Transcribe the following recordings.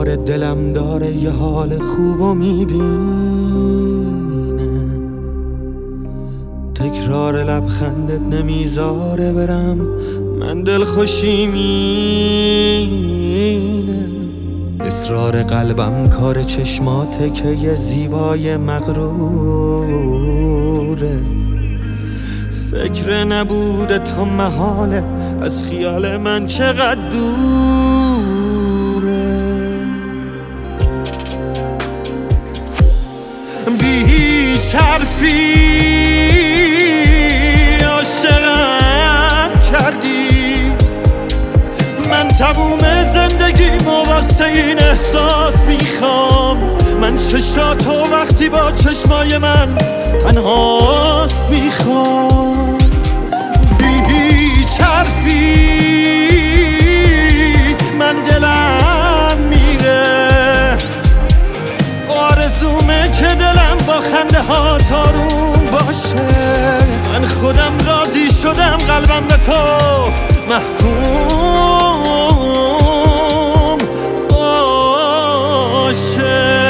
دوباره دلم داره یه حال خوبو میبینه، تکرار لبخندت نمیذاره برم، من دل خوشی مینه. اصرار قلبم کار چشماته که یه زیبای مغروره، فکر نبوده تو محاله از خیال من چقدر دوره. بیهیچ حرفی عاشقم کردی، من تموم زندگیمو واسه این احساس میخوام. من چشاتو وقتی با چشمای من تنهاست میخوام. بیهیچ حرفی من دلم میره، آرزومه که دلم با خنده ها تارون باشه. من خودم راضی شدم قلبم به تو محکوم باشه.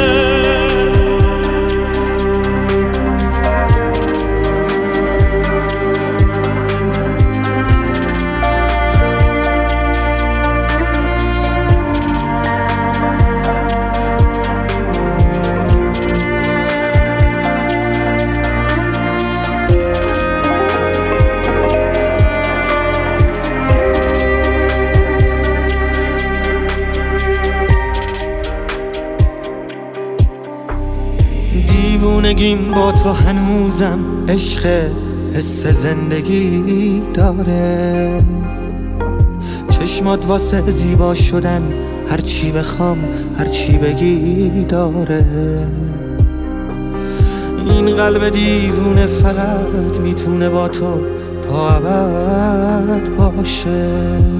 دیوونگیم با تو هنوزم عشق حس زندگی داره، چشمات واسه زیبا شدن هرچی بخوام هرچی بگی داره. این قلب دیوونه فقط میتونه با تو تا ابد باشه.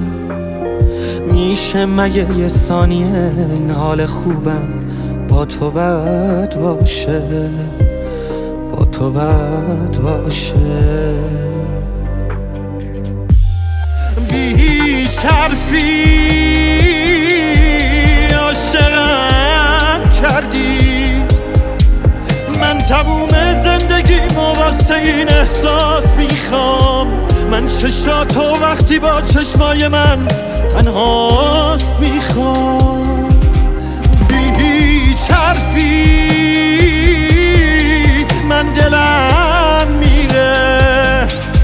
میشه مگه یه ثانیه این حال خوبم با تو بد باشه، با تو بد باشه. بیهیچ حرفی عاشقم کردی، من تموم زندگیمو واسه این احساس میخوام. من چشاتو وقتی با چشمای من تنهاست میخوام. بیهیچ حرفی من دلم میره،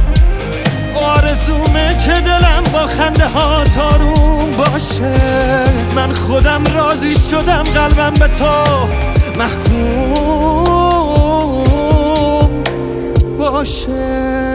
آرزومه که دلم با خنده ها تارون باشه. من خودم راضی شدم قلبم به تو محکوم باشه.